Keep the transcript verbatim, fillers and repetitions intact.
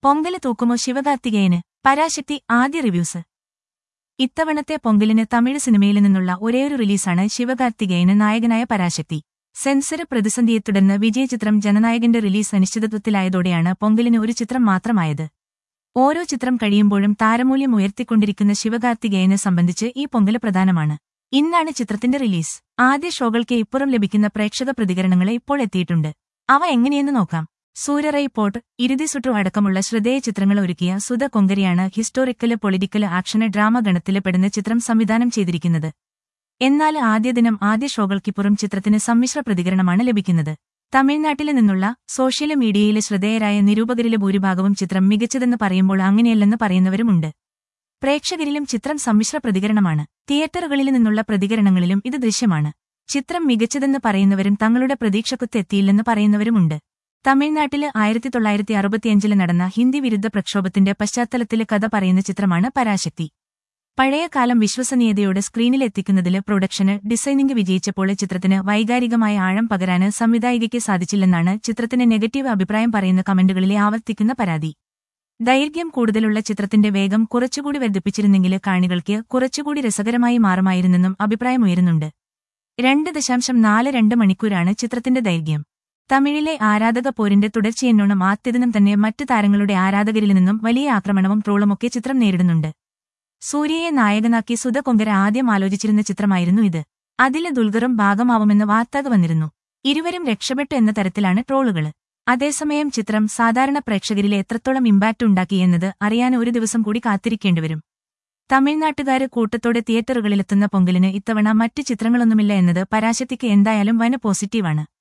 പൊങ്കല് തൂക്കുമോ ശിവകാർത്തികേയന് പരാശക്തി ആദ്യ റിവ്യൂസ്. ഇത്തവണത്തെ പൊങ്കലിന് തമിഴ് സിനിമയിൽ നിന്നുള്ള ഒരേയൊരു റിലീസാണ് ശിവകാർത്തികേയന് നായകനായ പരാശക്തി. സെൻസർ പ്രതിസന്ധിയെ തുടർന്ന് വിജയചിത്രം ജനനായകന്റെ റിലീസ് അനിശ്ചിതത്വത്തിലായതോടെയാണ് പൊങ്കലിന് ഒരു ചിത്രം മാത്രമായത്. ഓരോ ചിത്രം കഴിയുമ്പോഴും താരമൂല്യം ഉയർത്തിക്കൊണ്ടിരിക്കുന്ന ശിവകാർത്തികേയനെ സംബന്ധിച്ച് ഈ പൊങ്കല് പ്രധാനമാണ്. ഇന്നാണ് ചിത്രത്തിന്റെ റിലീസ്. ആദ്യ ഷോകൾക്ക് ഇപ്പുറം ലഭിക്കുന്ന പ്രേക്ഷക പ്രതികരണങ്ങൾ ഇപ്പോൾ എത്തിയിട്ടുണ്ട്. അവ എങ്ങനെയെന്ന് നോക്കാം. സൂര്യറൈ പോട്ട്, ഇരുതി സുട്രു അടക്കമുള്ള ശ്രദ്ധേയ ചിത്രങ്ങൾ ഒരുക്കിയ സുധ കൊങ്കരിയാണ് ഹിസ്റ്റോറിക്കല് പൊളിറ്റിക്കല് ആക്ഷന് ഡ്രാമ ഗണത്തില് പെടുന്ന ചിത്രം സംവിധാനം ചെയ്തിരിക്കുന്നത്. എന്നാൽ ആദ്യ ദിനം ആദ്യ ഷോകൾക്കിപ്പുറം ചിത്രത്തിന് സമ്മിശ്ര പ്രതികരണമാണ് ലഭിക്കുന്നത്. തമിഴ്നാട്ടില് നിന്നുള്ള സോഷ്യല് മീഡിയയിലെ ശ്രദ്ധേയരായ നിരൂപകരിലെ ഭൂരിഭാഗവും ചിത്രം മികച്ചതെന്ന് പറയുമ്പോൾ അങ്ങനെയല്ലെന്ന് പറയുന്നവരുമുണ്ട്. പ്രേക്ഷകരിലും ചിത്രം സമ്മിശ്ര പ്രതികരണമാണ്. തിയേറ്ററുകളിൽ നിന്നുള്ള പ്രതികരണങ്ങളിലും ഇത് ദൃശ്യമാണ്. ചിത്രം മികച്ചതെന്ന് പറയുന്നവരും തങ്ങളുടെ പ്രതീക്ഷക്കൊത്ത് എത്തിയില്ലെന്ന് പറയുന്നവരുമുണ്ട്. തമിഴ്നാട്ടില് ആയിരത്തി തൊള്ളായിരത്തി അറുപത്തിയഞ്ചില് നടന്ന ഹിന്ദി വിരുദ്ധ പ്രക്ഷോഭത്തിന്റെ പശ്ചാത്തലത്തില് കഥ പറയുന്ന ചിത്രമാണ് പരാശക്തി. പഴയകാലം വിശ്വസനീയതയോടെ സ്ക്രീനിലെത്തിക്കുന്നതില് പ്രൊഡക്ഷന് ഡിസൈനിംഗ് വിജയിച്ചപ്പോൾ ചിത്രത്തിന് വൈകാരികമായ ആഴം പകരാന് സംവിധായികയ്ക്ക് സാധിച്ചില്ലെന്നാണ് ചിത്രത്തിന് നെഗറ്റീവ് അഭിപ്രായം പറയുന്ന കമന്റുകളിലെ ആവർത്തിക്കുന്ന പരാതി. ദൈർഘ്യം കൂടുതലുള്ള ചിത്രത്തിന്റെ വേഗം കുറച്ചുകൂടി വർദ്ധിപ്പിച്ചിരുന്നെങ്കില് കാണികൾക്ക് കുറച്ചുകൂടി രസകരമായി മാറുമായിരുന്നെന്നും അഭിപ്രായമുയരുന്നുണ്ട്. രണ്ട് ദശാംശം നാല് രണ്ട് മണിക്കൂറാണ് ചിത്രത്തിന്റെ ദൈർഘ്യം. തമിഴിലെ ആരാധക പോരിന്റെ തുടർച്ചയെന്നോണം ആദ്യദിനം തന്നെ മറ്റ് താരങ്ങളുടെ ആരാധകരിൽ നിന്നും വലിയ ആക്രമണവും ട്രോളുമൊക്കെ ചിത്രം നേരിടുന്നുണ്ട്. സൂര്യയെ നായകനാക്കി സുധ കൊങ്കര ആദ്യം ആലോചിച്ചിരുന്ന ചിത്രമായിരുന്നു ഇത്. അതില് ദുൽഖറും ഭാഗമാവുമെന്ന് വാർത്തകൾ വന്നിരുന്നു. ഇരുവരും രക്ഷപ്പെട്ടു എന്ന തരത്തിലാണ് ട്രോളുകള്. അതേസമയം ചിത്രം സാധാരണ പ്രേക്ഷകരിലെ എത്രത്തോളം ഇമ്പാക്റ്റ് ഉണ്ടാക്കിയെന്നത് അറിയാൻ ഒരു ദിവസം കൂടി കാത്തിരിക്കേണ്ടിവരും. തമിഴ്നാട്ടുകാര് കൂട്ടത്തോടെ തിയേറ്ററുകളിലെത്തുന്ന പൊങ്കലിന് ഇത്തവണ മറ്റ് ചിത്രങ്ങളൊന്നുമില്ല എന്നത് പരാശക്തിക്ക് എന്തായാലും വൻ പോസിറ്റീവാണ്.